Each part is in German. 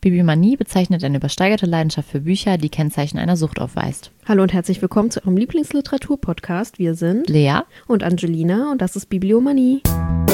Bibliomanie bezeichnet eine übersteigerte Leidenschaft für Bücher, die Kennzeichen einer Sucht aufweist. Hallo und herzlich willkommen zu eurem Lieblingsliteratur-Podcast. Wir sind Lea und Angelina und das ist Bibliomanie.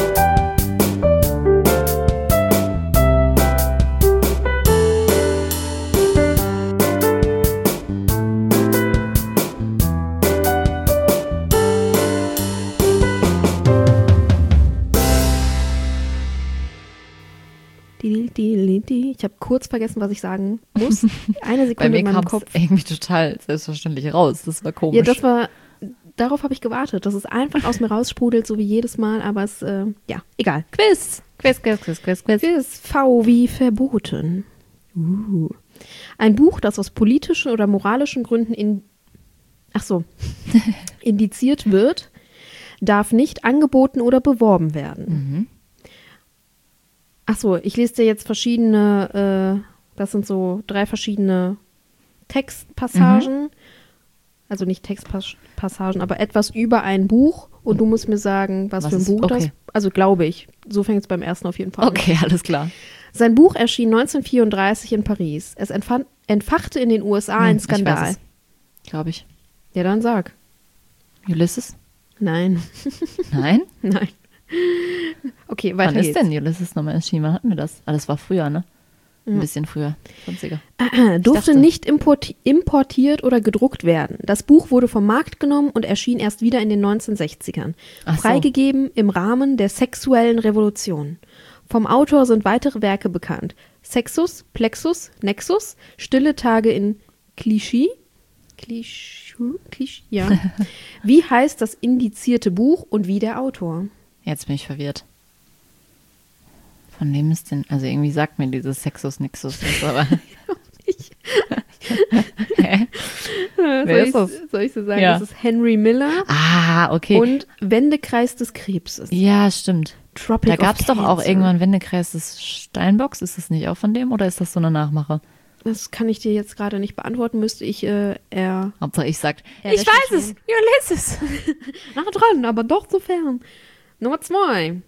Ich habe kurz vergessen, was ich sagen muss. Eine Sekunde in meinem Kopf. Irgendwie total selbstverständlich raus. Das war komisch. Ja, darauf habe ich gewartet, dass es einfach aus mir raussprudelt, so wie jedes Mal, aber es, egal. Quiz. Quiz. V wie verboten. Ein Buch, das aus politischen oder moralischen Gründen indiziert wird, darf nicht angeboten oder beworben werden. Ich lese dir jetzt verschiedene, das sind so 3 verschiedene Textpassagen, also nicht Textpassagen, aber etwas über ein Buch und du musst mir sagen, was für ein Buch das ist. Also glaube ich, so fängt es beim ersten auf jeden Fall an. Okay, alles klar. Sein Buch erschien 1934 in Paris. Es entfachte in den USA einen Skandal. Glaube ich. Ja, dann sag. Ulysses? Nein. Nein? Nein. Okay, weiter Wann geht's. ist denn Ulysses nochmal erschienen? Wann hatten wir das? Ah, das war früher, ne? Ein bisschen früher. 20er. Durfte nicht importiert oder gedruckt werden. Das Buch wurde vom Markt genommen und erschien erst wieder in den 1960ern. Freigegeben im Rahmen der sexuellen Revolution. Vom Autor sind weitere Werke bekannt. Sexus, Plexus, Nexus, Stille Tage in Clichy. Ja. Wie heißt das indizierte Buch und wie der Autor? Jetzt bin ich verwirrt. Von wem ist denn, also irgendwie sagt mir dieses Sexus Nexus was, aber Wer ist das? Soll ich so sagen? Ja. Das ist Henry Miller. Ah, okay. Und Wendekreis des Krebses. Ja, stimmt. Tropic Da gab es of doch auch Cancer. irgendwann Wendekreis des Steinbocks. Ist das nicht auch von dem oder ist das so eine Nachmache? Das kann ich dir jetzt gerade nicht beantworten, müsste ich Hauptsache ich sagt, Ja, ich weiß es, Ulysses. nah dran, aber doch zu fern. Nummer 2.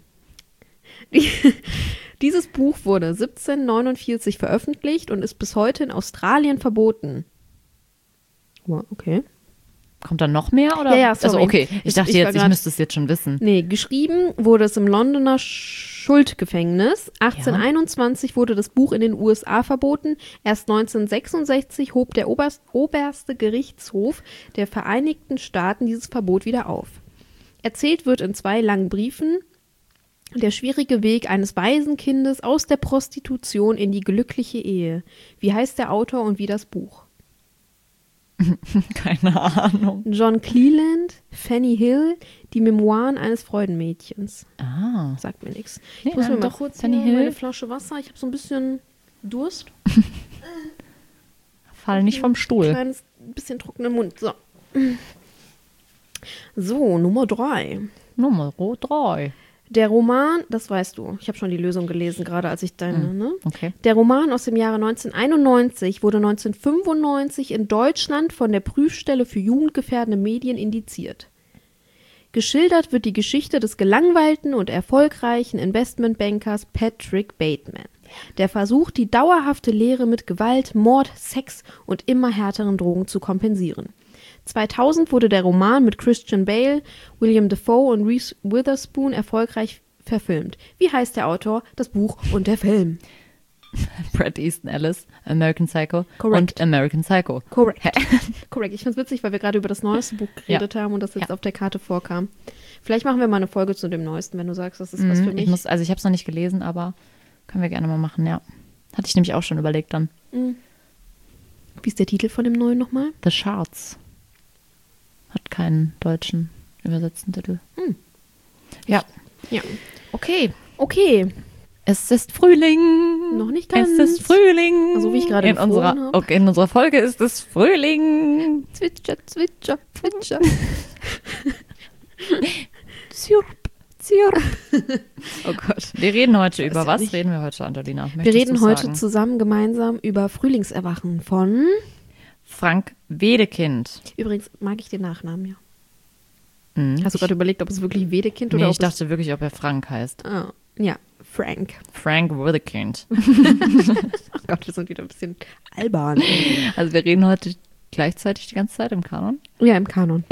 Dieses Buch wurde 1749 veröffentlicht und ist bis heute in Australien verboten. Wow, okay. Kommt da noch mehr? Oder? Ja, sorry. Also okay, ich dachte jetzt, ich grad- müsste es jetzt schon wissen. Nee, geschrieben wurde es im Londoner Schuldgefängnis. 1821 wurde das Buch in den USA verboten. Erst 1966 hob der oberste Gerichtshof der Vereinigten Staaten dieses Verbot wieder auf. Erzählt wird in 2 langen Briefen der schwierige Weg eines Waisenkindes aus der Prostitution in die glückliche Ehe. Wie heißt der Autor und wie das Buch? Keine Ahnung. John Cleland, Fanny Hill, die Memoiren eines Freudenmädchens. Ah. Sagt mir nichts. Nee, Ich muss mir mal doch, kurz Fanny hier Hill. meine Flasche Wasser. Ich habe so ein bisschen Durst. Fall nicht vom Stuhl. Kleines bisschen trockenen Mund. So, Nummer 3. Nummer 3. Der Roman, das weißt du, ich habe schon die Lösung gelesen, gerade als ich deine, ne? Okay. Der Roman aus dem Jahre 1991 wurde 1995 in Deutschland von der Prüfstelle für jugendgefährdende Medien indiziert. Geschildert wird die Geschichte des gelangweilten und erfolgreichen Investmentbankers Patrick Bateman, der versucht, die dauerhafte Lehre mit Gewalt, Mord, Sex und immer härteren Drogen zu kompensieren. 2000 wurde der Roman mit Christian Bale, William Dafoe und Reese Witherspoon erfolgreich verfilmt. Wie heißt der Autor, das Buch und der Film? Bret Easton Ellis, American Psycho Correct. und American Psycho. Korrekt. Korrekt. Ich finde es witzig, weil wir gerade über das neueste Buch geredet haben und das jetzt auf der Karte vorkam. Vielleicht machen wir mal eine Folge zu dem neuesten, wenn du sagst, das ist was für mich. Ich habe es noch nicht gelesen, aber können wir gerne mal machen, ja. Hatte ich nämlich auch schon überlegt dann. Wie ist der Titel von dem neuen nochmal? The Shards. Hat keinen deutschen übersetzten Titel. Ja. Ja. Okay. Okay. Es ist Frühling. Noch nicht ganz. Es ist Frühling. So wie ich gerade in unserer, okay, in unserer Folge ist es Frühling. Zwitscher, zwitscher, zwitscher. Zirp, zirp. Oh Gott. Wir reden heute über was? nicht- Reden wir heute, Angelina? Wir Möchtest reden du heute sagen? zusammen gemeinsam über Frühlingserwachen von... Frank Wedekind. Übrigens mag ich den Nachnamen, ja. Mhm. Hast du gerade überlegt, ob es wirklich Wedekind oder Nee, ob ich dachte wirklich, ob er Frank heißt. es... Ah, ja, Frank. Frank Wedekind. Oh Gott, wir sind wieder ein bisschen albern. Also wir reden heute gleichzeitig die ganze Zeit im Kanon. Ja, im Kanon.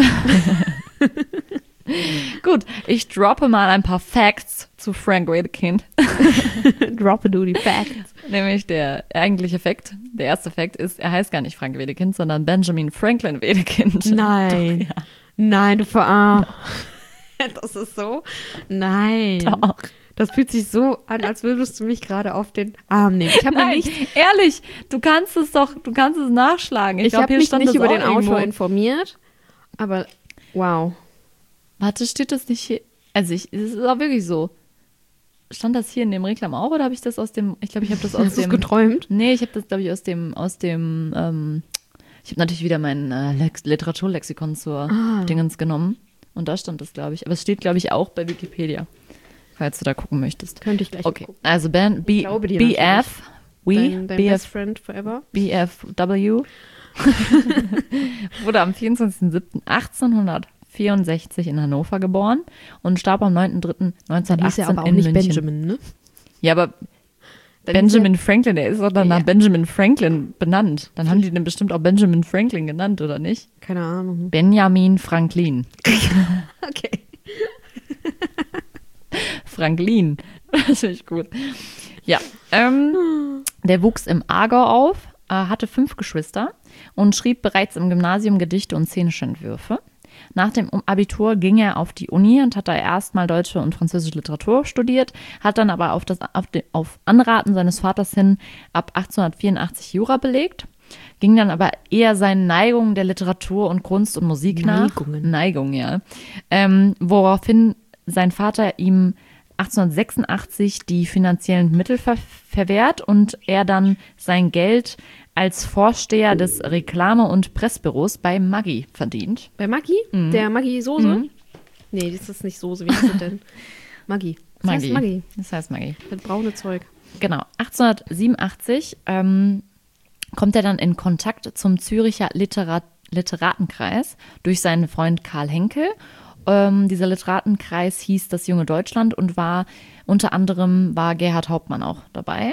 Gut, ich droppe mal ein paar Facts zu Frank Wedekind. Droppe du die Facts. Nämlich der eigentliche Fakt, der erste Fakt ist, er heißt gar nicht Frank Wedekind, sondern Benjamin Franklin Wedekind. Nein. Doch, ja. Nein, du verarsch. Das ist so? Nein. Doch. Das fühlt sich so an, als würdest du mich gerade auf den Arm nehmen. Ich habe mir Nein, nicht, ehrlich, du kannst es nachschlagen. ich glaub, habe hier mich stand nicht das über auch den Autor irgendwo. informiert, aber wow. Warte, steht das nicht hier? Also es ist auch wirklich so. Stand das hier in dem Reklam auch oder habe ich das aus dem, ich glaube, ich habe das aus Hast du es dem, geträumt? nee, ich habe das, glaube ich, aus dem, ich habe natürlich wieder mein Literaturlexikon zur Dingens genommen und da stand das, glaube ich. Aber es steht, glaube ich, auch bei Wikipedia, falls du da gucken möchtest. Könnte ich gleich Okay, gucken. also Ich glaube dir BF, Dein Best Friend Forever. BFW wurde am 24.07.1864 in Hannover geboren und starb am 9.03.1918 Dann hieß er aber auch in nicht München. Benjamin, ne? Ja, aber Dann Benjamin Franklin, der ist doch dann nach Ja. Benjamin Franklin benannt. Dann haben die den bestimmt auch Benjamin Franklin genannt, oder nicht? Keine Ahnung. Benjamin Franklin. Okay. Franklin. Das finde ich gut. Ja, der wuchs im Aargau auf, hatte 5 Geschwister und schrieb bereits im Gymnasium Gedichte und szenische Entwürfe. Nach dem Abitur ging er auf die Uni und hat da erstmal deutsche und französische Literatur studiert, hat dann aber auf Anraten seines Vaters hin ab 1884 Jura belegt, ging dann aber eher seinen Neigungen der Literatur und Kunst und Musik nach. Neigung, ja. Woraufhin sein Vater ihm 1886 die finanziellen Mittel verwehrt und er dann sein Geld als Vorsteher des Reklame- und Pressbüros bei Maggi verdient. Bei Maggi? Der Maggi-Soße? Nee, das ist nicht Soße. Wie heißt das denn? Maggi. Das heißt Maggi. Das heißt Maggi. Das braune Zeug. Genau. 1887 kommt er dann in Kontakt zum Züricher Literatenkreis durch seinen Freund Karl Henkel. Dieser Literatenkreis hieß Das junge Deutschland und war unter anderem Gerhard Hauptmann auch dabei.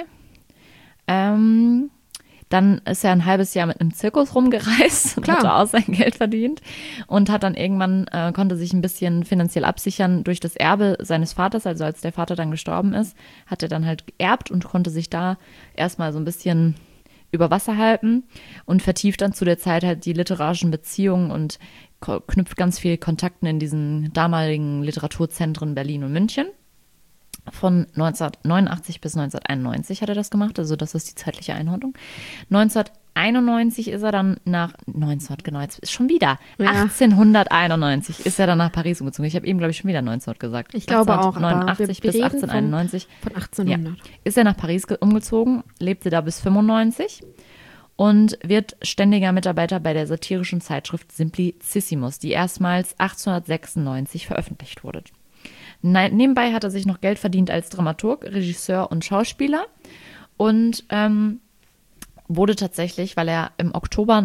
Dann ist er ein halbes Jahr mit einem Zirkus rumgereist und hatte auch sein Geld verdient und hat dann irgendwann, konnte sich ein bisschen finanziell absichern durch das Erbe seines Vaters, also als der Vater dann gestorben ist, hat er dann halt geerbt und konnte sich da erstmal so ein bisschen über Wasser halten und vertieft dann zu der Zeit halt die literarischen Beziehungen und knüpft ganz viel Kontakten in diesen damaligen Literaturzentren Berlin und München. Von 1989 bis 1991 hat er das gemacht, also das ist die zeitliche Einordnung. 1991 ist er dann jetzt ist schon wieder, 1891 ist er dann nach Paris umgezogen. Ich habe eben, glaube ich, schon wieder 19 gesagt. Ich glaube auch, aber 1989 bis 1891. Von 1800. Ja, ist er nach Paris umgezogen, lebte da bis 95 und wird ständiger Mitarbeiter bei der satirischen Zeitschrift Simplicissimus, die erstmals 1896 veröffentlicht wurde. Nebenbei hat er sich noch Geld verdient als Dramaturg, Regisseur und Schauspieler und wurde tatsächlich, weil er im Oktober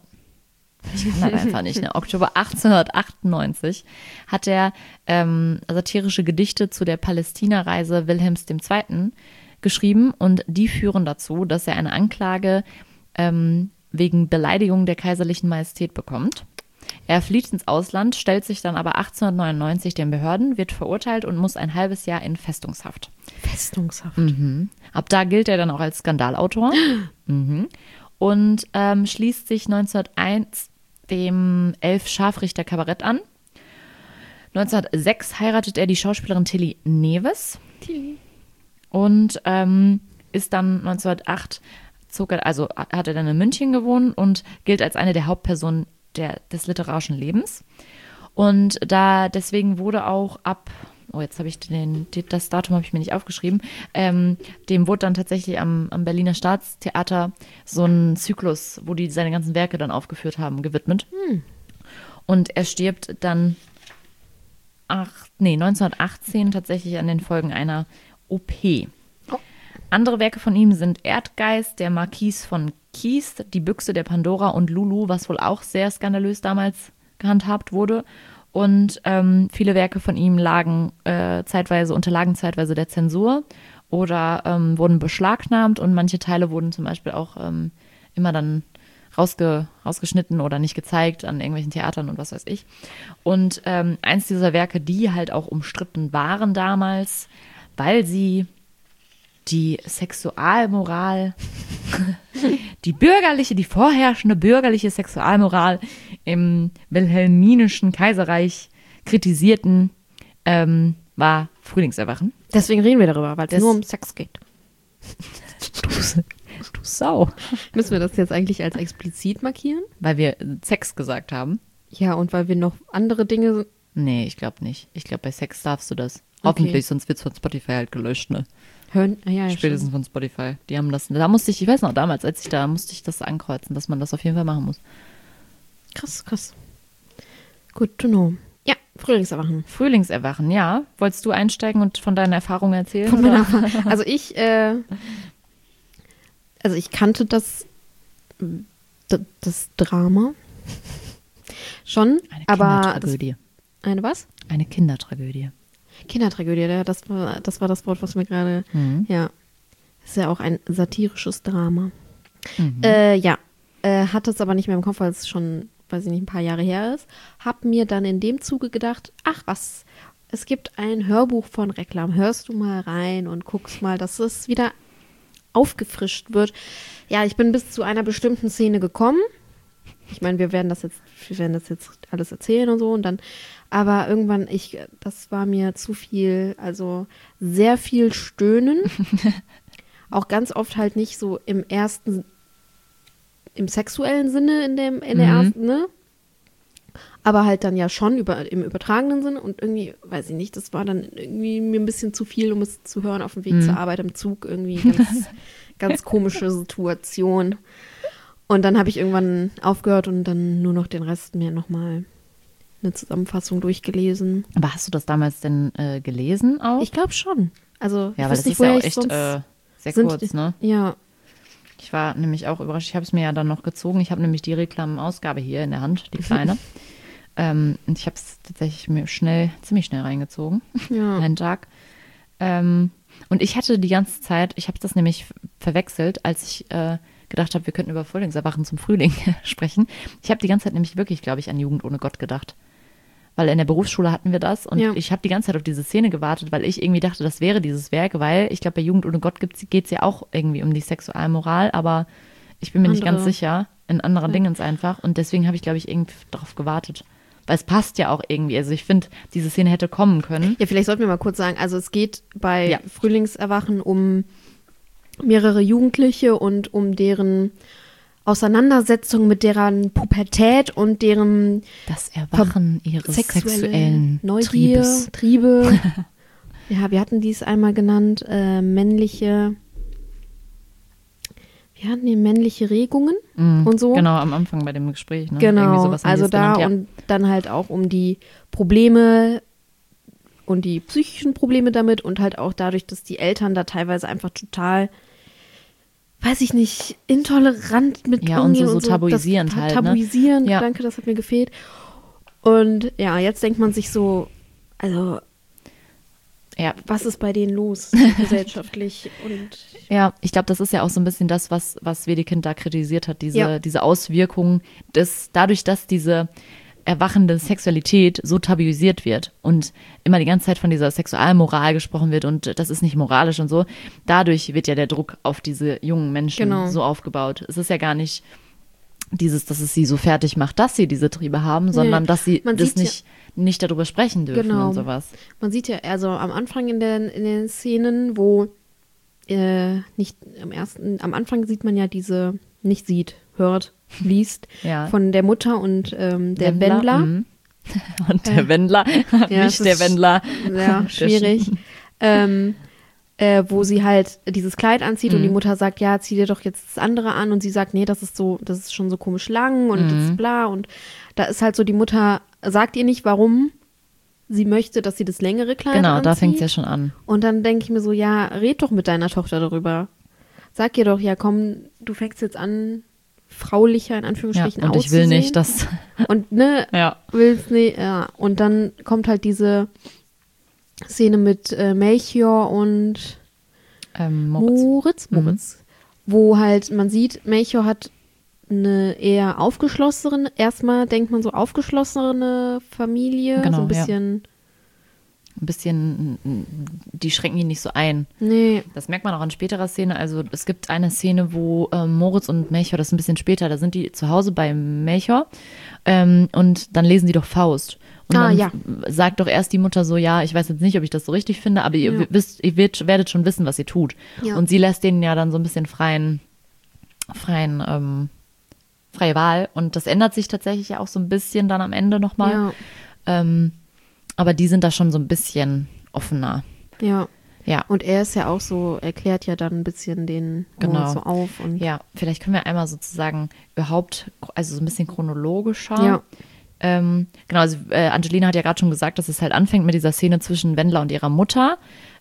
1898 hat er satirische Gedichte zu der Palästina-Reise Wilhelms II. Geschrieben und die führen dazu, dass er eine Anklage wegen Beleidigung der kaiserlichen Majestät bekommt. Er flieht ins Ausland, stellt sich dann aber 1899 den Behörden, wird verurteilt und muss ein halbes Jahr in Festungshaft. Festungshaft. Ab da gilt er dann auch als Skandalautor und schließt sich 1901 dem 11 Scharfrichter Kabarett an. 1906 heiratet er die Schauspielerin Tilly Neves und ist dann 1908 hat er dann in München gewohnt und gilt als eine der Hauptpersonen des literarischen Lebens. Und deswegen wurde auch jetzt habe ich das Datum habe ich mir nicht aufgeschrieben, dem wurde dann tatsächlich am Berliner Staatstheater so ein Zyklus, wo die seine ganzen Werke dann aufgeführt haben, gewidmet. Und er stirbt dann 1918 tatsächlich an den Folgen einer OP. Andere Werke von ihm sind Erdgeist, der Marquis von Kies, die Büchse der Pandora und Lulu, was wohl auch sehr skandalös damals gehandhabt wurde. Und viele Werke von ihm unterlagen zeitweise der Zensur. oder wurden beschlagnahmt und manche Teile wurden zum Beispiel auch immer dann rausgeschnitten oder nicht gezeigt an irgendwelchen Theatern und was weiß ich. Und eins dieser Werke, die halt auch umstritten waren damals, weil sie die Sexualmoral, die vorherrschende bürgerliche Sexualmoral im wilhelminischen Kaiserreich kritisierten, war Frühlingserwachen. Deswegen reden wir darüber, weil es nur um Sex geht. Du Sau. Müssen wir das jetzt eigentlich als explizit markieren? Weil wir Sex gesagt haben. Ja, und weil wir noch andere Dinge... Nee, ich glaube nicht. Ich glaube, bei Sex darfst du das. Okay. Hoffentlich, sonst wird es von Spotify halt gelöscht, ne? Ja, Spätestens von Spotify. Die haben das, ich weiß noch, damals, musste ich das ankreuzen, dass man das auf jeden Fall machen muss. Krass. Good to know. Ja, Frühlingserwachen. Frühlingserwachen, ja. Wolltest du einsteigen und von deinen Erfahrungen erzählen? Von meiner Erfahrung. Also ich kannte das Drama schon, Eine aber Kindertragödie. Eine was? Eine Kindertragödie. Kindertragödie, ja, das war das Wort, was mir gerade, ja, ist ja auch ein satirisches Drama. Hatte es aber nicht mehr im Kopf, weil es schon, weiß ich nicht, ein paar Jahre her ist. Hab mir dann in dem Zuge gedacht, ach was, es gibt ein Hörbuch von Reklam, hörst du mal rein und guckst mal, dass es wieder aufgefrischt wird. Ja, ich bin bis zu einer bestimmten Szene gekommen. Ich meine, wir werden das jetzt alles erzählen und so und dann, aber irgendwann, das war mir zu viel, also sehr viel Stöhnen. Auch ganz oft halt nicht so im sexuellen Sinne in der ersten, ne? Aber halt dann ja schon im übertragenen Sinne und irgendwie, weiß ich nicht, das war dann irgendwie mir ein bisschen zu viel, um es zu hören auf dem Weg zur Arbeit im Zug, irgendwie ganz komische Situation. Und dann habe ich irgendwann aufgehört und dann nur noch den Rest mir nochmal eine Zusammenfassung durchgelesen. Aber hast du das damals denn gelesen auch? Ich glaube schon. Also, ja, ich weil weiß das nicht, ist ja woher auch echt sehr kurz, ne? Ja. Ich war nämlich auch überrascht. Ich habe es mir ja dann noch gezogen. Ich habe nämlich die Reklamausgabe hier in der Hand, die kleine. Und ich habe es tatsächlich mir ziemlich schnell reingezogen. Ja. Einen Tag. Und ich hatte die ganze Zeit, ich habe das nämlich verwechselt, als ich gedacht habe, wir könnten über Frühlingserwachen zum Frühling sprechen. Ich habe die ganze Zeit nämlich wirklich, glaube ich, an Jugend ohne Gott gedacht. Weil in der Berufsschule hatten wir das und ich habe die ganze Zeit auf diese Szene gewartet, weil ich irgendwie dachte, das wäre dieses Werk, weil ich glaube, bei Jugend ohne Gott geht es ja auch irgendwie um die Sexualmoral, aber ich bin mir nicht ganz sicher, in anderen Dingens einfach und deswegen habe ich, glaube ich, irgendwie darauf gewartet. Weil es passt ja auch irgendwie, also ich finde, diese Szene hätte kommen können. Ja, vielleicht sollten wir mal kurz sagen, also es geht bei Frühlingserwachen um mehrere Jugendliche und um deren Auseinandersetzung mit deren Pubertät und deren das Erwachen ihres sexuellen Triebe. Ja, wir hatten dies einmal genannt, männliche Regungen und so. Genau, am Anfang bei dem Gespräch. Ne? Genau, sowas also da genannt, und dann halt auch um die Probleme und die psychischen Probleme damit und halt auch dadurch, dass die Eltern da teilweise einfach total, weiß ich nicht, intolerant mit umgehen. Und so tabuisierend halt. Tabuisierend, ne? Danke, das hat mir gefehlt. Und ja, jetzt denkt man sich so, also was ist bei denen los gesellschaftlich? Und ja, ich glaube, das ist ja auch so ein bisschen das, was Wedekind da kritisiert hat, diese Auswirkungen, dadurch, dass diese erwachende Sexualität so tabuisiert wird und immer die ganze Zeit von dieser Sexualmoral gesprochen wird und das ist nicht moralisch und so, dadurch wird ja der Druck auf diese jungen Menschen so aufgebaut. Es ist ja gar nicht dass es sie so fertig macht, dass sie diese Triebe haben, sondern dass sie das nicht darüber sprechen dürfen und sowas. Man sieht ja, also am Anfang in den Szenen, wo am Anfang sieht man ja hört, liest, von der Mutter und der Wendler. Und der Wendler, nicht der Wendler. Ja, schwierig. Wo sie halt dieses Kleid anzieht und die Mutter sagt, ja, zieh dir doch jetzt das andere an und sie sagt, nee, das ist schon so komisch lang und das ist bla und da ist halt so, die Mutter sagt ihr nicht, warum sie möchte, dass sie das längere Kleid anzieht. Genau, da fängt es ja schon an. Und dann denke ich mir so, ja, red doch mit deiner Tochter darüber. Sag ihr doch, ja komm, du fängst jetzt an, fraulicher in Anführungsstrichen auszusehen. Und ich will nicht, dass... Und willst nicht, ja. Und dann kommt halt diese Szene mit Melchior und Moritz. Moritz. Wo halt, man sieht, Melchior hat eine eher aufgeschlossene, erstmal denkt man so aufgeschlossene Familie, Genau, so ein bisschen. Ein bisschen, die schränken ihn nicht so ein. Nee. Das merkt man auch in späterer Szene. Also es gibt eine Szene, wo Moritz und Melchior, das ist ein bisschen später, da sind die zu Hause bei Melchior und dann lesen die doch Faust. Und dann sagt doch erst die Mutter so, ja, ich weiß jetzt nicht, ob ich das so richtig finde, aber ihr werdet schon wissen, was ihr tut. Ja. Und sie lässt denen ja dann so ein bisschen freie Wahl. Und das ändert sich tatsächlich ja auch so ein bisschen dann am Ende nochmal. Ja. Aber die sind da schon so ein bisschen offener. Ja. Ja. Und er ist ja auch so, erklärt ja dann ein bisschen den Moritz so auf. Und ja, vielleicht können wir einmal sozusagen also so ein bisschen chronologischer. Ja. Genau, also Angelina hat ja gerade schon gesagt, dass es halt anfängt mit dieser Szene zwischen Wendler und ihrer Mutter.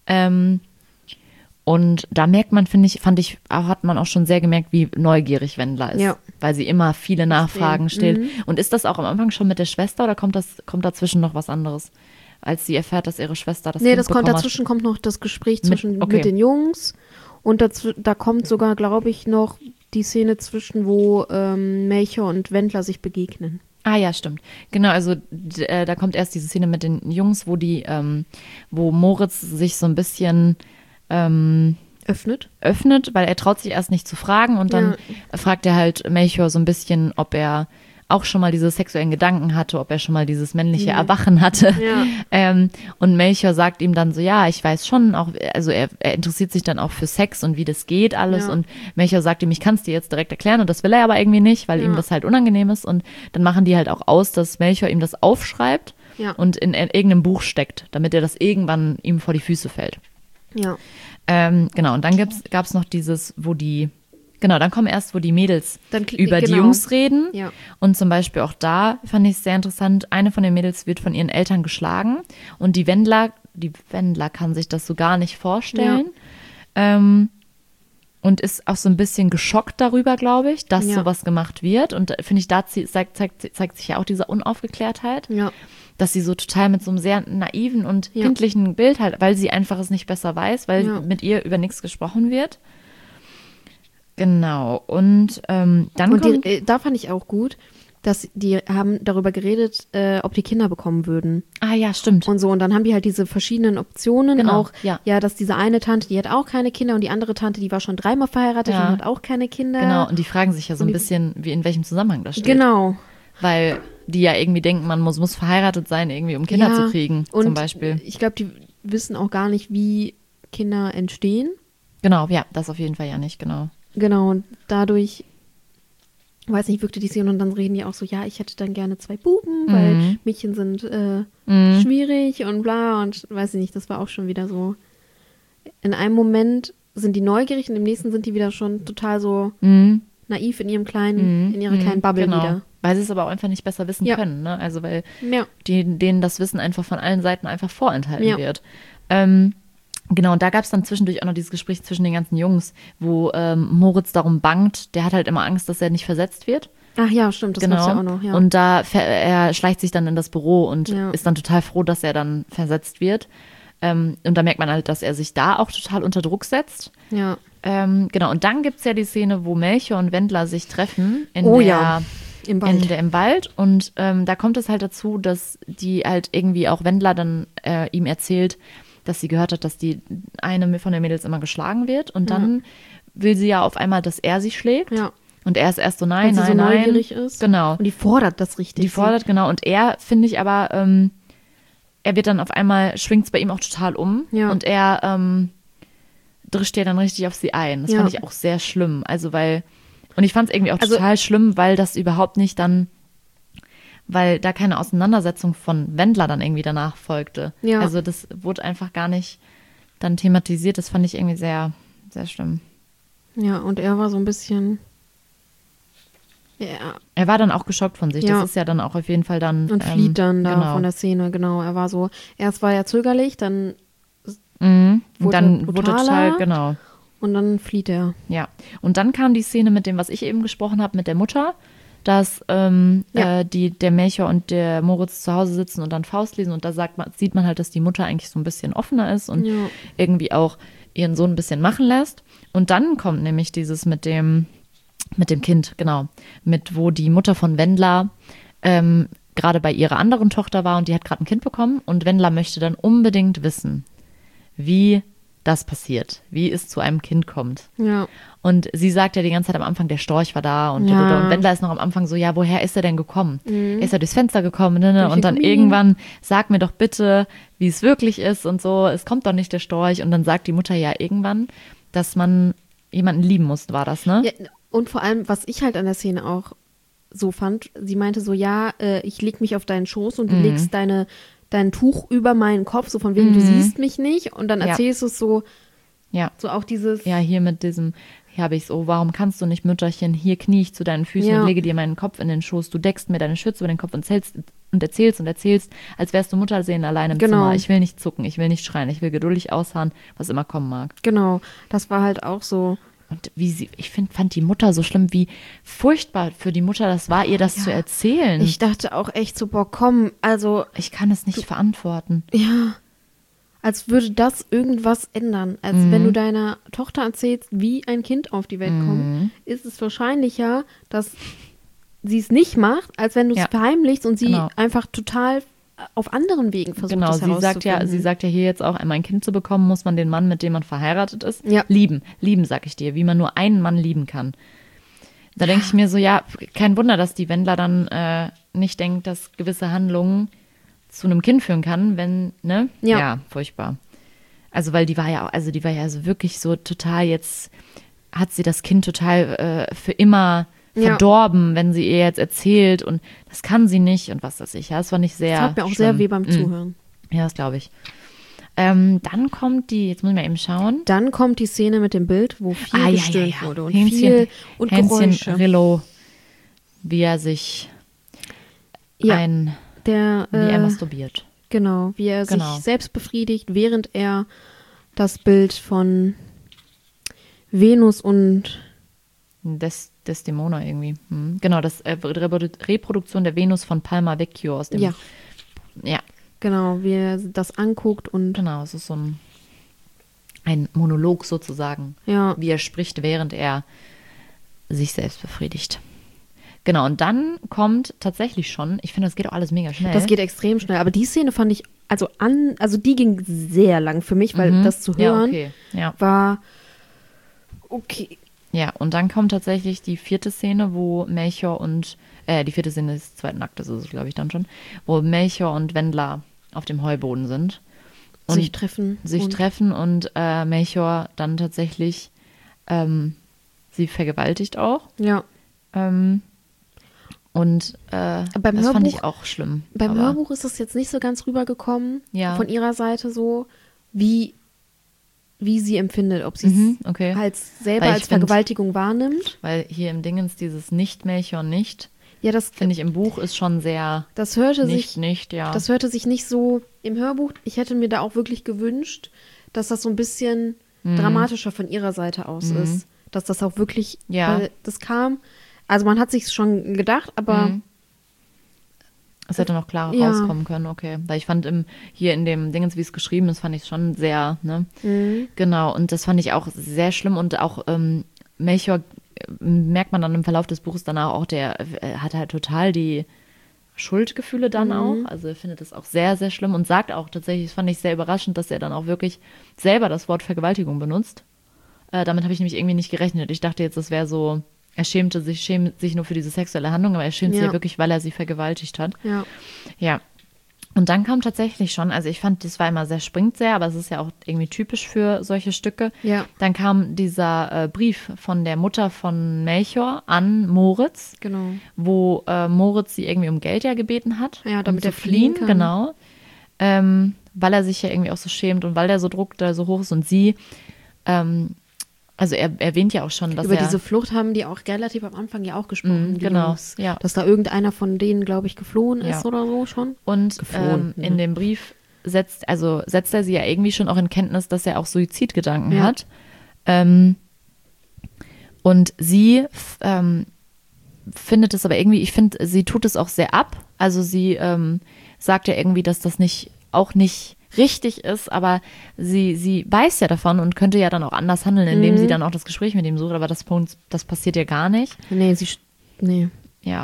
Und da merkt man, hat man auch schon sehr gemerkt, wie neugierig Wendler ist. Ja. Weil sie immer viele Nachfragen stellt. Mhm. Und ist das auch am Anfang schon mit der Schwester oder kommt dazwischen noch was anderes? Als sie erfährt, dass ihre Schwester das Kind bekommen hat. Dazwischen kommt noch das Gespräch mit den Jungs. Und da kommt sogar, glaube ich, noch die Szene zwischen, wo Melchior und Wendler sich begegnen. Ah ja, stimmt. Genau, also da kommt erst diese Szene mit den Jungs, wo Moritz sich so ein bisschen öffnet, weil er traut sich erst nicht zu fragen und dann fragt er halt Melchior so ein bisschen, ob er auch schon mal diese sexuellen Gedanken hatte, ob er schon mal dieses männliche Erwachen hatte. Ja. Und Melchior sagt ihm dann so, ja, ich weiß schon, auch, also er interessiert sich dann auch für Sex und wie das geht alles. Ja. Und Melchior sagt ihm, ich kann es dir jetzt direkt erklären und das will er aber irgendwie nicht, weil ihm das halt unangenehm ist. Und dann machen die halt auch aus, dass Melchior ihm das aufschreibt und in irgendeinem Buch steckt, damit er das irgendwann ihm vor die Füße fällt. Ja. Genau, und dann gab es noch dieses, wo die Mädels über die Jungs reden. Ja. Und zum Beispiel auch da fand ich es sehr interessant, eine von den Mädels wird von ihren Eltern geschlagen und die Wendler kann sich das so gar nicht vorstellen. Ja. Und ist auch so ein bisschen geschockt darüber, glaube ich, dass sowas gemacht wird. Und finde ich, da zeigt sich ja auch diese Unaufgeklärtheit. Ja. Dass sie so total mit so einem sehr naiven und kindlichen Bild halt, weil sie einfach es nicht besser weiß, weil mit ihr über nichts gesprochen wird. Genau, und dann da fand ich auch gut, dass die haben darüber geredet, ob die Kinder bekommen würden. Ah ja, stimmt. Und so, und dann haben die halt diese verschiedenen Optionen, auch, dass diese eine Tante, die hat auch keine Kinder und die andere Tante, die war schon 3-mal verheiratet und hat auch keine Kinder. Genau, und die fragen sich ja so ein bisschen, wie in welchem Zusammenhang das steht. Genau. Weil die ja irgendwie denken, man muss verheiratet sein, irgendwie um Kinder zu kriegen, zum Beispiel. Ich glaube, die wissen auch gar nicht, wie Kinder entstehen. Genau, ja, das auf jeden Fall ja nicht, genau. Genau, und dadurch, weiß nicht, wirkte die Szene und dann reden die auch so, ja, ich hätte dann gerne 2 Buben, weil Mädchen sind schwierig und bla und weiß ich nicht, das war auch schon wieder so. In einem Moment sind die neugierig und im nächsten sind die wieder schon total so naiv in ihrer kleinen Bubble wieder. Weil sie es aber auch einfach nicht besser wissen können, ne? Also weil denen das Wissen einfach von allen Seiten einfach vorenthalten wird. Genau, und da gab es dann zwischendurch auch noch dieses Gespräch zwischen den ganzen Jungs, wo Moritz darum bangt, der hat halt immer Angst, dass er nicht versetzt wird. Ach ja, stimmt, das gab's ja auch noch. Ja. Und er schleicht sich dann in das Büro und ist dann total froh, dass er dann versetzt wird. Und da merkt man halt, dass er sich da auch total unter Druck setzt. Ja. Genau, und dann gibt es ja die Szene, wo Melchior und Wendler sich treffen im Wald. Und da kommt es halt dazu, dass die halt irgendwie auch Wendler dann ihm erzählt, dass sie gehört hat, dass die eine von den Mädels immer geschlagen wird. Und dann will sie ja auf einmal, dass er sie schlägt. Ja. Und er ist erst so, nein. Weil sie so neugierig ist. Genau. Und die fordert das richtig. Genau. Und er, finde ich aber, er wird dann auf einmal, schwingt es bei ihm auch total um. Ja. Und er drischt ja dann richtig auf sie ein. Das fand ich auch sehr schlimm. Also und ich fand es irgendwie auch total schlimm, weil das überhaupt nicht dann, weil da keine Auseinandersetzung von Wendler dann irgendwie danach folgte. Ja. Also das wurde einfach gar nicht dann thematisiert. Das fand ich irgendwie sehr, sehr schlimm. Ja, und er war so ein bisschen... Ja. Er war dann auch geschockt von sich. Das ist ja dann auch auf jeden Fall dann... Und flieht dann da von der Szene, genau. Er war so... Erst war er zögerlich, dann... Wurde total, genau. Und dann flieht er. Ja. Und dann kam die Szene mit dem, was ich eben gesprochen habe, mit der Mutter, dass der Melchior und der Moritz zu Hause sitzen und dann Faust lesen und da sieht man halt, dass die Mutter eigentlich so ein bisschen offener ist und irgendwie auch ihren Sohn ein bisschen machen lässt. Und dann kommt nämlich dieses mit dem Kind, genau, wo die Mutter von Wendler gerade bei ihrer anderen Tochter war und die hat gerade ein Kind bekommen und Wendler möchte dann unbedingt wissen, wie das passiert, wie es zu einem Kind kommt. Ja. Und sie sagt ja die ganze Zeit am Anfang, der Storch war da und Wendler ist noch am Anfang so, ja, woher ist er denn gekommen? Ist er durchs Fenster gekommen? Ne? Und dann irgendwann, sag mir doch bitte, wie es wirklich ist und so, es kommt doch nicht der Storch. Und dann sagt die Mutter ja irgendwann, dass man jemanden lieben muss, war das, ne? Ja, und vor allem, was ich halt an der Szene auch so fand, sie meinte so, ja, ich leg mich auf deinen Schoß und du legst dein Tuch über meinen Kopf, so von wegen, du siehst mich nicht. Und dann erzählst du es so, so auch dieses. Ja, hier mit diesem, hier habe ich es, oh, warum kannst du nicht, Mütterchen, hier knie ich zu deinen Füßen und lege dir meinen Kopf in den Schoß, du deckst mir deine Schürze über den Kopf und erzählst, als wärst du Muttersehen allein im Zimmer. Ich will nicht zucken, ich will nicht schreien, ich will geduldig ausharren, was immer kommen mag. Genau, das war halt auch so. Und fand die Mutter so schlimm, wie furchtbar für die Mutter das war, ihr das zu erzählen. Ich dachte auch echt so, boah, komm, also. Ich kann es nicht verantworten. Ja, als würde das irgendwas ändern. Als wenn du deiner Tochter erzählst, wie ein Kind auf die Welt kommt, ist es wahrscheinlicher, dass sie es nicht macht, als wenn du es verheimlichst und sie einfach total auf anderen Wegen versucht, das herauszufinden. Sie sagt ja hier jetzt auch, um ein Kind zu bekommen, muss man den Mann, mit dem man verheiratet ist, lieben, sag ich dir, wie man nur einen Mann lieben kann. Da denke ich mir so, ja, kein Wunder, dass die Wendler dann nicht denkt, dass gewisse Handlungen zu einem Kind führen kann, wenn, ne? Ja, furchtbar. Also, weil die war ja so wirklich so total jetzt, hat sie das Kind total für immer verdorben, wenn sie ihr jetzt erzählt und das kann sie nicht und was weiß ich. Ja, das war nicht sehr. Das hat mir auch sehr weh beim Zuhören. Ja, das glaube ich. Dann kommt jetzt muss ich mal eben schauen. Dann kommt die Szene mit dem Bild, wo viel gestöhnt wurde und Hähnchen, und Geräusche. Rillo, wie er sich wie er masturbiert. Genau, wie er sich selbst befriedigt, während er das Bild von Venus und Desdemona irgendwie. Genau, das Reproduktion der Venus von Palma Vecchio aus dem. Ja. Genau, wie er das anguckt und. Genau, es ist so ein Monolog sozusagen. Ja. Wie er spricht, während er sich selbst befriedigt. Genau, und dann kommt tatsächlich schon, ich finde, das geht auch alles mega schnell. Das geht extrem schnell, aber die Szene fand ich, also die ging sehr lang für mich, weil das zu hören war okay. Ja, und dann kommt tatsächlich die 4. Szene, wo Melchior und, die 4. Szene des 2. Aktes ist es, glaube ich, dann schon, wo Melchior und Wendler auf dem Heuboden sind. Und sich treffen und Melchior dann tatsächlich sie vergewaltigt auch. Ja. Und das fand ich auch schlimm. Beim Hörbuch ist es jetzt nicht so ganz rübergekommen von ihrer Seite so, wie sie empfindet, ob sie es halt selber als Vergewaltigung wahrnimmt. Weil hier im Dingens dieses Nicht-Melchior nicht, ja, das finde ich im Buch ist schon sehr das hörte sich nicht so im Hörbuch. Ich hätte mir da auch wirklich gewünscht, dass das so ein bisschen dramatischer von ihrer Seite aus ist. Dass das auch wirklich, weil das kam, also man hat sich schon gedacht, aber es hätte noch klarer rauskommen können, okay. Weil ich fand hier in dem Dingens, wie es geschrieben ist, fand ich schon sehr, ne? Genau, und das fand ich auch sehr schlimm und auch Melchior merkt man dann im Verlauf des Buches danach auch, der hat halt total die Schuldgefühle dann auch. Also er findet das auch sehr, sehr schlimm und sagt auch tatsächlich, das fand ich sehr überraschend, dass er dann auch wirklich selber das Wort Vergewaltigung benutzt. Damit habe ich nämlich irgendwie nicht gerechnet. Ich dachte jetzt, das wäre so, er schämt sich nur für diese sexuelle Handlung, aber er schämt sich ja wirklich, weil er sie vergewaltigt hat. Ja. Und dann kam tatsächlich schon, also ich fand, das war immer springt sehr, aber es ist ja auch irgendwie typisch für solche Stücke. Ja. Dann kam dieser Brief von der Mutter von Melchior an Moritz, genau, wo Moritz sie irgendwie um Geld gebeten hat, damit er fliehen kann. Genau. Weil er sich ja irgendwie auch so schämt und weil der Druck da so hoch ist und sie also er erwähnt ja auch schon, dass über diese Flucht haben die auch relativ am Anfang ja auch gesprochen. Genau, Jungs, dass da irgendeiner von denen, glaube ich, geflohen ist oder so schon. Und in dem Brief setzt er sie ja irgendwie schon auch in Kenntnis, dass er auch Suizidgedanken hat. Und sie findet es aber irgendwie, ich finde, sie tut es auch sehr ab. Also sie sagt ja irgendwie, dass das nicht richtig ist, aber sie weiß ja davon und könnte ja dann auch anders handeln, indem sie dann auch das Gespräch mit ihm sucht, aber das passiert ja gar nicht. Nee. Ja.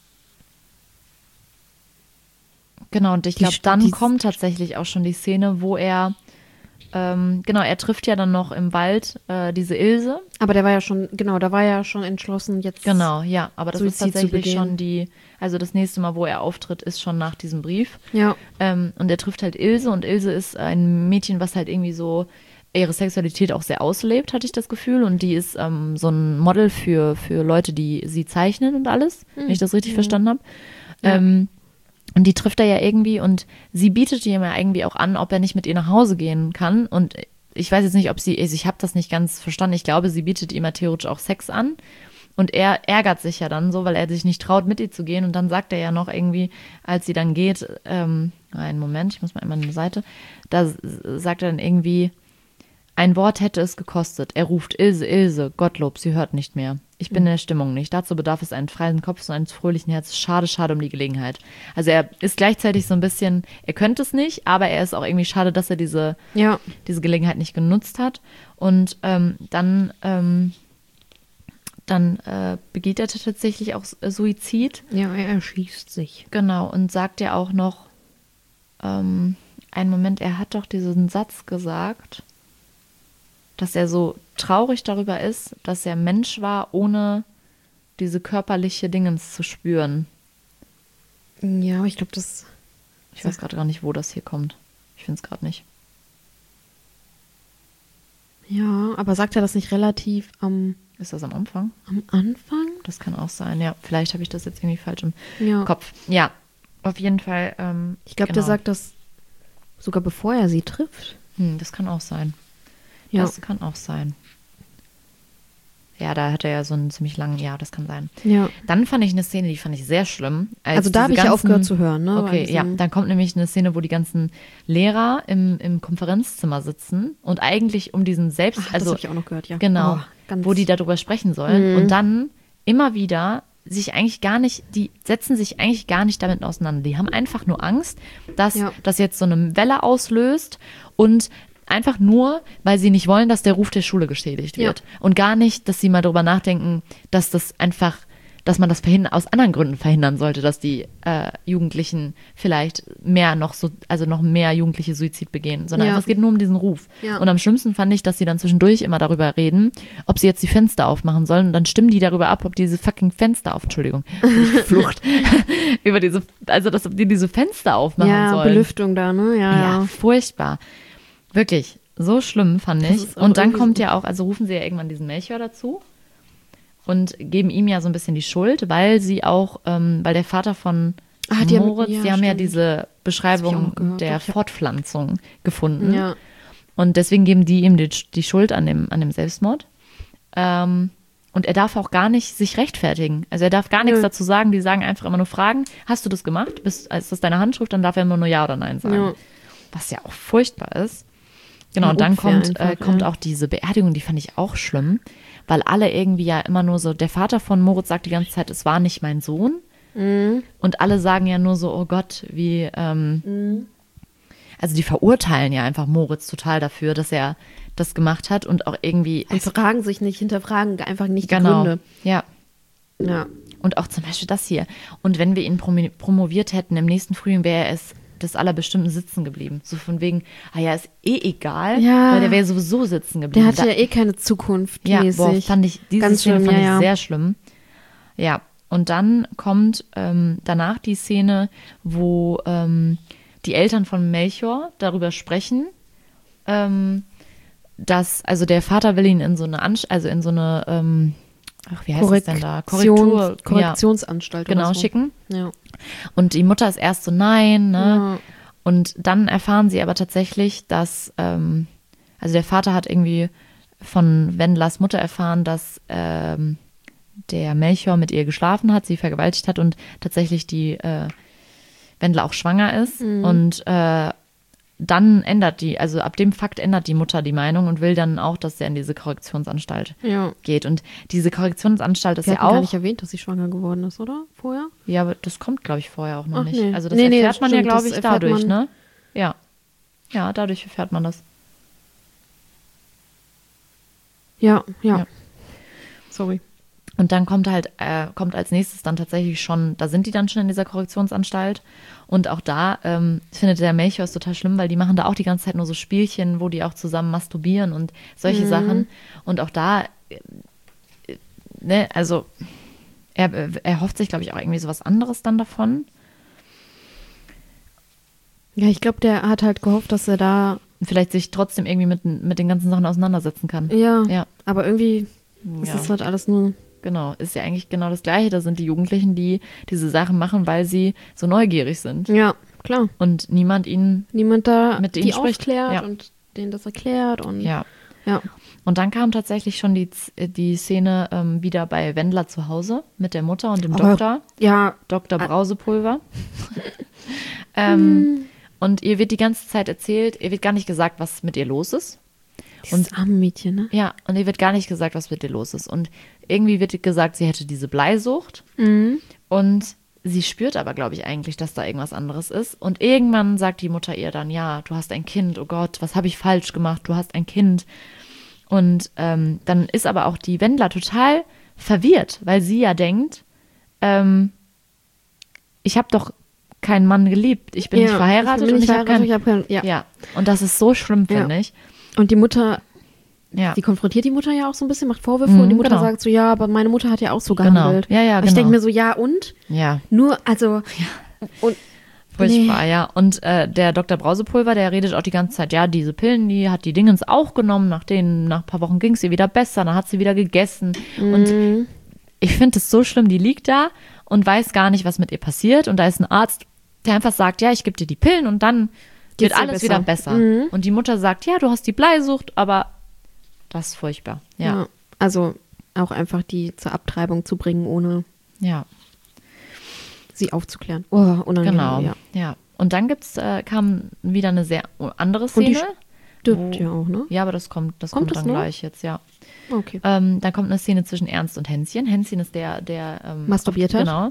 Genau, und ich glaube, dann kommt tatsächlich auch schon die Szene, wo er er trifft ja dann noch im Wald diese Ilse. Aber da war ja schon entschlossen, jetzt Genau, ja, aber das ist Suizid tatsächlich schon also das nächste Mal, wo er auftritt, ist schon nach diesem Brief. Ja. Und er trifft halt Ilse und Ilse ist ein Mädchen, was halt irgendwie so ihre Sexualität auch sehr auslebt, hatte ich das Gefühl. Und die ist so ein Model für Leute, die sie zeichnen und alles, wenn ich das richtig verstanden habe. Ja. Und die trifft er ja irgendwie und sie bietet ihm ja irgendwie auch an, ob er nicht mit ihr nach Hause gehen kann. Und ich weiß jetzt nicht, ich habe das nicht ganz verstanden. Ich glaube, sie bietet ihm ja theoretisch auch Sex an. Und er ärgert sich ja dann so, weil er sich nicht traut, mit ihr zu gehen. Und dann sagt er ja noch irgendwie, als sie dann geht, einen Moment, ich muss mal einmal an die Seite, da sagt er dann irgendwie, ein Wort hätte es gekostet. Er ruft Ilse, Ilse, Gottlob, sie hört nicht mehr. Ich bin in der Stimmung nicht. Dazu bedarf es einen freien Kopf und eines fröhlichen Herzens. Schade, schade um die Gelegenheit. Also er ist gleichzeitig so ein bisschen, er könnte es nicht, aber er ist auch irgendwie schade, dass er diese Gelegenheit nicht genutzt hat. Und dann begeht er tatsächlich auch Suizid. Ja, er erschießt sich. Genau, und sagt ja auch noch, einen Moment, er hat doch diesen Satz gesagt, dass er so traurig darüber ist, dass er Mensch war, ohne diese körperliche Dingens zu spüren. Ja, aber ich glaube, ich weiß gerade gar nicht, wo das hier kommt. Ich finde es gerade nicht. Ja, aber sagt er das nicht relativ Ist das am Anfang? am Anfang? Das kann auch sein, ja. Vielleicht habe ich das jetzt irgendwie falsch im Ja. Kopf. Ja, auf jeden Fall. Ich glaube, der sagt das sogar bevor er sie trifft. Das kann auch sein. Ja. Das kann auch sein. Ja, da hat er ja so einen ziemlich langen, ja, das kann sein. Ja. Dann fand ich eine Szene, die fand ich sehr schlimm. Also da habe ich aufgehört zu hören. Ne? Okay, ja, dann kommt nämlich eine Szene, wo die ganzen Lehrer im Konferenzzimmer sitzen und eigentlich um diesen das habe ich auch noch gehört, ja. Genau, wo die darüber sprechen sollen. Und dann immer wieder die setzen sich eigentlich gar nicht damit auseinander. Die haben einfach nur Angst, dass das jetzt so eine Welle auslöst und einfach nur, weil sie nicht wollen, dass der Ruf der Schule geschädigt wird. Ja. Und gar nicht, dass sie mal darüber nachdenken, dass man das aus anderen Gründen verhindern sollte, dass die Jugendlichen vielleicht noch mehr jugendliche Suizid begehen, sondern einfach, es geht nur um diesen Ruf. Ja. Und am schlimmsten fand ich, dass sie dann zwischendurch immer darüber reden, ob sie jetzt die Fenster aufmachen sollen, und dann stimmen die darüber ab, ob diese fucking Fenster Flucht, ob die diese Fenster aufmachen sollen. Ja, Belüftung da, ne? Ja, furchtbar. Wirklich, so schlimm fand ich. Und dann kommt ja auch, also rufen sie ja irgendwann diesen Melchior dazu und geben ihm ja so ein bisschen die Schuld, weil sie auch, weil der Vater von Moritz, die haben ja diese Beschreibung der Fortpflanzung gefunden. Ja. Und deswegen geben die ihm die Schuld an dem Selbstmord. Und er darf auch gar nicht sich rechtfertigen. Also er darf gar nichts dazu sagen. Die sagen einfach immer nur Fragen, hast du das gemacht? Ist das deine Handschrift? Dann darf er immer nur Ja oder Nein sagen. Ja. Was ja auch furchtbar ist. Genau, und dann kommt auch diese Beerdigung, die fand ich auch schlimm, weil alle irgendwie ja immer nur so, der Vater von Moritz sagt die ganze Zeit, es war nicht mein Sohn. Und alle sagen ja nur so, oh Gott, wie, also die verurteilen ja einfach Moritz total dafür, dass er das gemacht hat und auch irgendwie. Und hinterfragen einfach nicht die Gründe. Ja. Ja. Und auch zum Beispiel das hier. Und wenn wir ihn promoviert hätten, im nächsten Frühjahr wäre es des Allerbestimmten sitzen geblieben. So von wegen, ist egal, weil der wäre sowieso sitzen geblieben. Der hatte ja keine Zukunft. Ja, fand ich sehr schlimm. Ja, und dann kommt danach die Szene, wo die Eltern von Melchior darüber sprechen, dass, also der Vater will ihn in so eine wie heißt das denn da? Korrektionsanstalt. Genau, so. schicken. Ja. Und die Mutter ist erst so, nein, ne? Ja. Und dann erfahren sie aber tatsächlich, dass, also der Vater hat irgendwie von Wendlers Mutter erfahren, dass der Melchior mit ihr geschlafen hat, sie vergewaltigt hat und tatsächlich die Wendler auch schwanger ist. Und dann ab dem Fakt ändert die Mutter die Meinung und will dann auch, dass er in diese Korrektionsanstalt geht. Und diese Korrektionsanstalt ist ja auch. gar nicht erwähnt, dass sie schwanger geworden ist, oder? Vorher? Ja, aber das kommt, glaube ich, vorher auch noch nicht. Nee. Also das erfährt man ja, glaube ich, dadurch, ne? Ja. Ja, dadurch erfährt man das. Ja. Ja. Sorry. Und dann kommt als nächstes dann tatsächlich schon, da sind die dann schon in dieser Korrektionsanstalt. Und auch da findet der Melchior es total schlimm, weil die machen da auch die ganze Zeit nur so Spielchen, wo die auch zusammen masturbieren und solche Sachen. Und auch da, ne, also er hofft sich, glaube ich, auch irgendwie so was anderes dann davon. Ja, ich glaube, der hat halt gehofft, dass er da Vielleicht sich trotzdem irgendwie mit den ganzen Sachen auseinandersetzen kann. Ja. Aber irgendwie ist Ja. das halt alles nur. Genau, ist ja eigentlich genau das Gleiche. Da sind die Jugendlichen, die diese Sachen machen, weil sie so neugierig sind. Ja, klar. Und niemand da mit denen die spricht. aufklärt Ja. und denen das erklärt. Und Ja. ja. Und dann kam tatsächlich schon die Szene wieder bei Wendler zu Hause mit der Mutter und dem Doktor. Ja. Dr. Brausepulver. Und ihr wird die ganze Zeit erzählt, ihr wird gar nicht gesagt, was mit ihr los ist. Dieses arme Mädchen, ne? Ja, und ihr wird gar nicht gesagt, was mit ihr los ist. Und irgendwie wird ihr gesagt, sie hätte diese Bleisucht. Und sie spürt aber, glaube ich, eigentlich, dass da irgendwas anderes ist. Und irgendwann sagt die Mutter ihr dann, ja, du hast ein Kind, oh Gott, was habe ich falsch gemacht? Du hast ein Kind. Und dann ist aber auch die Wendler total verwirrt, weil sie ja denkt, ich habe doch keinen Mann geliebt. Ich bin nicht verheiratet und ich habe keinen. Ja, und das ist so schlimm, finde ich. Und die Mutter, Ja. die konfrontiert die Mutter ja auch so ein bisschen, macht Vorwürfe und die Mutter genau. sagt so, ja, aber meine Mutter hat ja auch so gehandelt. Ja, Aber ich denke mir so, ja und? Ja. Nur, also, und Furchtbar, ja. Und der Dr. Brausepulver, der redet auch die ganze Zeit, ja, diese Pillen, die hat die Dingens auch genommen, nach ein paar Wochen ging es ihr wieder besser, dann hat sie wieder gegessen. Und ich finde es so schlimm, die liegt da und weiß gar nicht, was mit ihr passiert. Und da ist ein Arzt, der einfach sagt, ja, ich gebe dir die Pillen und dann wird Geht's dir alles besser. wieder besser. Und die Mutter sagt, ja, du hast die Bleisucht, aber das ist furchtbar. Ja, also auch einfach die zur Abtreibung zu bringen, ohne ja. sie aufzuklären. Oh, unangenehm. Genau, Ja. ja. Und dann kam wieder eine sehr andere Und die Szene. stirbt ja auch, ne? Ja, aber das kommt das dann noch? gleich jetzt, ja. Okay. Dann kommt eine Szene zwischen Ernst und Hänschen. Hänschen ist der Masturbiert hat. Genau.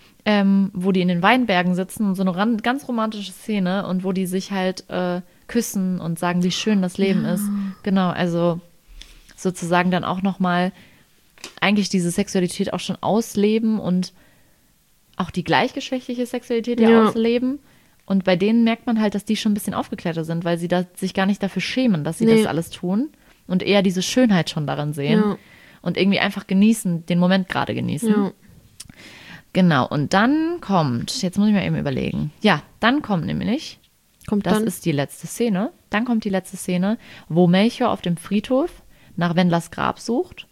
Wo die in den Weinbergen sitzen und so eine ganz romantische Szene und wo die sich halt küssen und sagen, wie schön das Leben ist. Genau, also sozusagen dann auch nochmal eigentlich diese Sexualität auch schon ausleben und auch die gleichgeschlechtliche Sexualität ausleben. Und bei denen merkt man halt, dass die schon ein bisschen aufgeklärter sind, weil sie sich gar nicht dafür schämen, dass sie das alles tun und eher diese Schönheit schon darin sehen und irgendwie einfach genießen, den Moment gerade genießen. Ja. Genau, und dann kommt, jetzt muss ich mal eben überlegen. Ja, dann kommt nämlich, das ist die letzte Szene, dann kommt die letzte Szene, wo Melchior auf dem Friedhof nach Wendlers Grab sucht.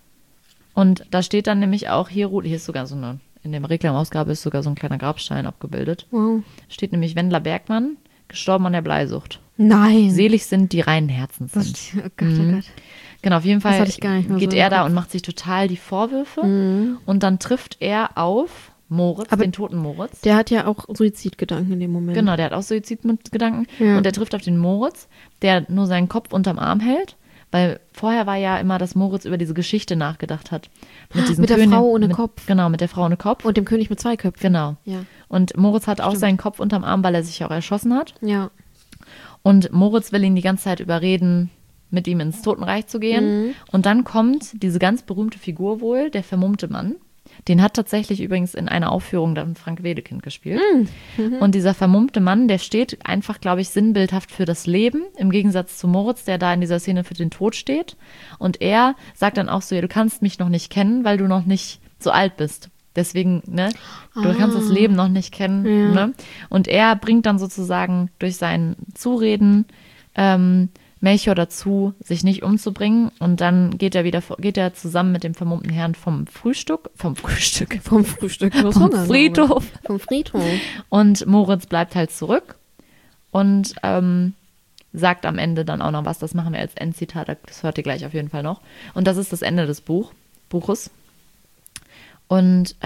Und da steht dann nämlich auch, hier ist sogar so eine, in der Reklamausgabe ist sogar so ein kleiner Grabstein abgebildet. Wow. Steht nämlich Wendler Bergmann, gestorben an der Bleisucht. Nein. Selig sind, die reinen Herzens sind. Oh Gott, oh Gott. Genau, auf jeden Fall hatte ich gar nicht mehr geht so er im da Kopf. und macht sich total die Vorwürfe. Und dann trifft er auf Moritz, den toten Moritz. Der hat ja auch Suizidgedanken in dem Moment. Genau, der hat auch Suizidgedanken. Ja. Und er trifft auf den Moritz, der nur seinen Kopf unterm Arm hält. Weil vorher war ja immer, dass Moritz über diese Geschichte nachgedacht hat. Mit der Frau ohne Kopf. Genau, mit der Frau ohne Kopf. Und dem König mit 2 Köpfen. Genau. Ja. Und Moritz hat auch seinen Kopf unterm Arm, weil er sich auch erschossen hat. Ja. Und Moritz will ihn die ganze Zeit überreden, mit ihm ins Totenreich zu gehen. Und dann kommt diese ganz berühmte Figur wohl, der vermummte Mann. Den hat tatsächlich übrigens in einer Aufführung dann Frank Wedekind gespielt. Und dieser vermummte Mann, der steht einfach, glaube ich, sinnbildhaft für das Leben, im Gegensatz zu Moritz, der da in dieser Szene für den Tod steht. Und er sagt dann auch so, ja, du kannst mich noch nicht kennen, weil du noch nicht so alt bist. Deswegen, ne, du kannst das Leben noch nicht kennen. Ja. Ne? Und er bringt dann sozusagen durch sein Zureden Melchior dazu, sich nicht umzubringen. Und dann geht er zusammen mit dem vermummten Herrn vom Friedhof. Vom Friedhof. Vom Friedhof. Und Moritz bleibt halt zurück und sagt am Ende dann auch noch was. Das machen wir als Endzitat, das hört ihr gleich auf jeden Fall noch. Und das ist das Ende des Buches. Und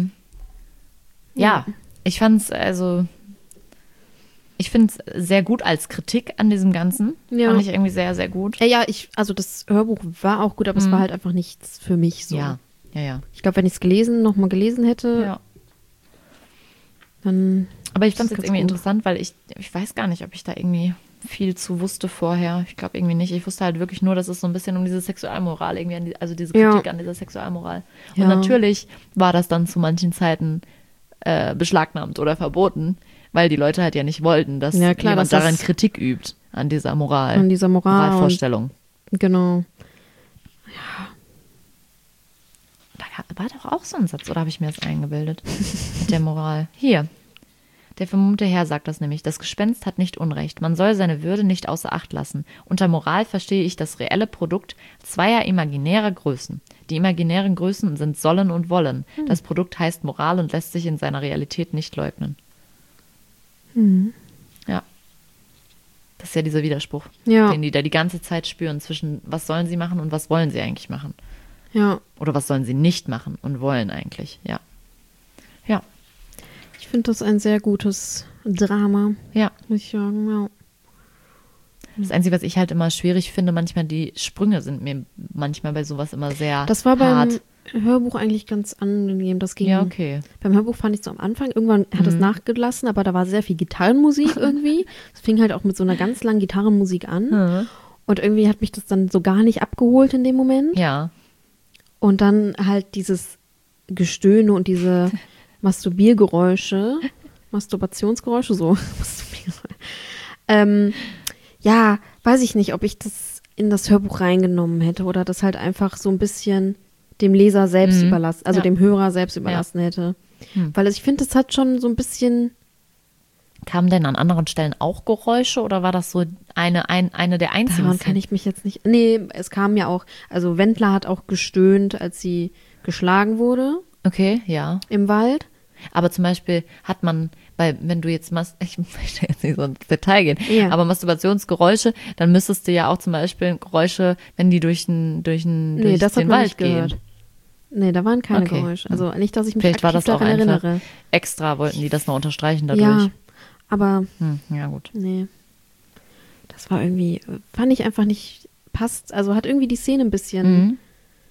ich fand es ich finde es sehr gut als Kritik an diesem Ganzen. Ja. Fand ich irgendwie sehr, sehr gut. Ja, also das Hörbuch war auch gut, aber es war halt einfach nichts für mich so. Ja. Ich glaube, wenn ich es nochmal gelesen hätte, dann. Aber ich fand es Das jetzt ist irgendwie ganz gut. interessant, weil ich weiß gar nicht, ob ich da irgendwie. viel zu wusste vorher. Ich glaube irgendwie nicht. Ich wusste halt wirklich nur, dass es so ein bisschen um diese Sexualmoral irgendwie, also diese Kritik an dieser Sexualmoral. Und Ja. natürlich war das dann zu manchen Zeiten beschlagnahmt oder verboten, weil die Leute halt ja nicht wollten, dass Ja, klar, jemand dass daran das- Kritik übt, an dieser Moral. An dieser Moral. Moralvorstellung. Und, genau. Da war doch auch so ein Satz, oder habe ich mir das eingebildet? Mit der Moral. Hier. Der vermummte Herr sagt das nämlich. Das Gespenst hat nicht Unrecht. Man soll seine Würde nicht außer Acht lassen. Unter Moral verstehe ich das reelle Produkt zweier imaginärer Größen. Die imaginären Größen sind sollen und wollen. Das Produkt heißt Moral und lässt sich in seiner Realität nicht leugnen. Ja. Das ist ja dieser Widerspruch, Ja. den die da die ganze Zeit spüren zwischen, was sollen sie machen und was wollen sie eigentlich machen. Ja. Oder was sollen sie nicht machen und wollen eigentlich, ja. Ja, Ich finde das ein sehr gutes Drama, ja. muss ich sagen, ja. Das Einzige, was ich halt immer schwierig finde, manchmal die Sprünge sind mir manchmal bei sowas immer sehr Das war beim hart. Hörbuch eigentlich ganz angenehm. Das ging. Ja, okay. Beim Hörbuch fand ich es am Anfang, irgendwann hat es nachgelassen, aber da war sehr viel Gitarrenmusik irgendwie. Es fing halt auch mit so einer ganz langen Gitarrenmusik an. Und irgendwie hat mich das dann so gar nicht abgeholt in dem Moment. Ja, Und dann halt dieses Gestöhne und diese Masturbationsgeräusche, so. Ja, weiß ich nicht, ob ich das in das Hörbuch reingenommen hätte oder das halt einfach so ein bisschen dem Leser selbst überlassen, also Ja. dem Hörer selbst überlassen hätte. Weil ich finde, es hat schon so ein bisschen, kamen denn an anderen Stellen auch Geräusche oder war das so eine der einzigen? daran kann ich mich jetzt nicht, nee, es kam ja auch, also Wendler hat auch gestöhnt, als sie geschlagen wurde Okay, ja. im Wald. Aber zum Beispiel hat man, wenn du jetzt ich möchte jetzt nicht so ins Detail gehen, Ja. aber Masturbationsgeräusche, dann müsstest du ja auch zum Beispiel Geräusche, wenn die durch Nee, das das hat den man Wald nicht gehört. gehen. Nee, da waren keine Okay. Geräusche. Also nicht, dass ich mich Vielleicht war aktiv das auch daran einfach erinnere. extra, wollten die das noch unterstreichen dadurch. Ja, aber Ja, gut. nee. Das war irgendwie, fand ich einfach nicht, passt, also hat irgendwie die Szene ein bisschen,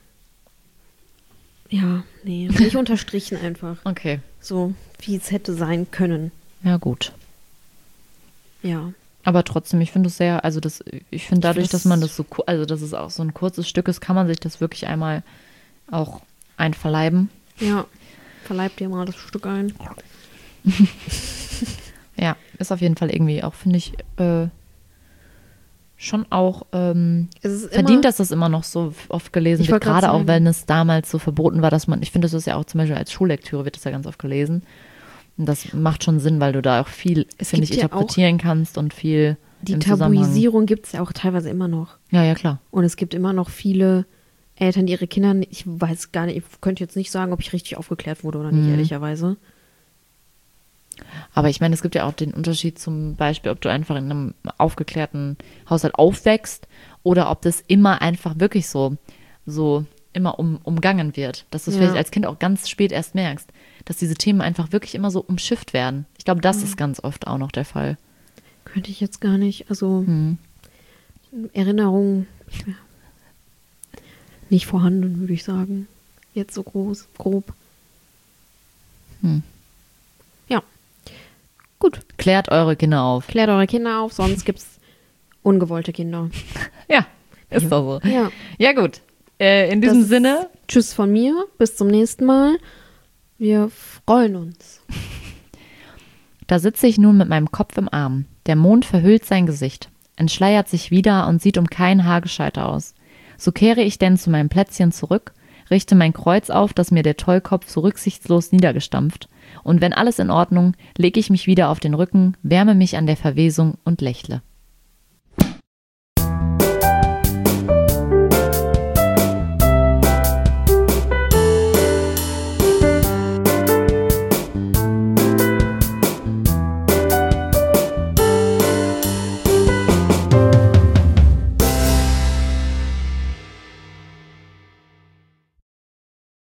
ja, nee, nicht unterstrichen einfach. Okay. So, wie es hätte sein können. Ja, gut. Ja. Aber trotzdem, ich finde es sehr, ich finde dadurch, find dass man das so, also dass es auch so ein kurzes Stück ist, kann man sich das wirklich einmal auch einverleiben. Ja, verleibt dir mal das Stück ein. Ja, ist auf jeden Fall irgendwie auch, finde ich, schon auch Es ist verdient, immer, dass das immer noch so oft gelesen Ich wird, wollte grad gerade auch, sagen. wenn es damals so verboten war, dass man, ich finde, das ist ja auch zum Beispiel als Schullektüre wird das ja ganz oft gelesen. Und das macht schon Sinn, weil du da auch viel, finde ich, gibt ja auch interpretieren kannst und viel die im Zusammenhang. Tabuisierung gibt es ja auch teilweise immer noch. Ja, ja, klar. Und es gibt immer noch viele Eltern, die ihre Kinder, ich weiß gar nicht, ich könnte jetzt nicht sagen, ob ich richtig aufgeklärt wurde oder nicht, ehrlicherweise. Aber ich meine, es gibt ja auch den Unterschied zum Beispiel, ob du einfach in einem aufgeklärten Haushalt aufwächst oder ob das immer einfach wirklich so immer umgangen wird. Dass du es Ja. vielleicht als Kind auch ganz spät erst merkst, dass diese Themen einfach wirklich immer so umschifft werden. Ich glaube, das ist ganz oft auch noch der Fall. Könnte ich jetzt gar nicht, also Erinnerungen nicht vorhanden, würde ich sagen. Jetzt so grob. Ja. Gut, Klärt eure Kinder auf. klärt eure Kinder auf, sonst gibt es ungewollte Kinder. Ja, ist doch so. Ja. Ja, gut. In diesem Das- Sinne, Tschüss von mir, bis zum nächsten Mal. Wir freuen uns. da sitze ich nun mit meinem Kopf im Arm. Der Mond verhüllt sein Gesicht, entschleiert sich wieder und sieht um kein Haar gescheiter aus. So kehre ich denn zu meinem Plätzchen zurück, richte mein Kreuz auf, das mir der Tollkopf so rücksichtslos niedergestampft, und wenn alles in Ordnung, lege ich mich wieder auf den Rücken, wärme mich an der Verwesung und lächle.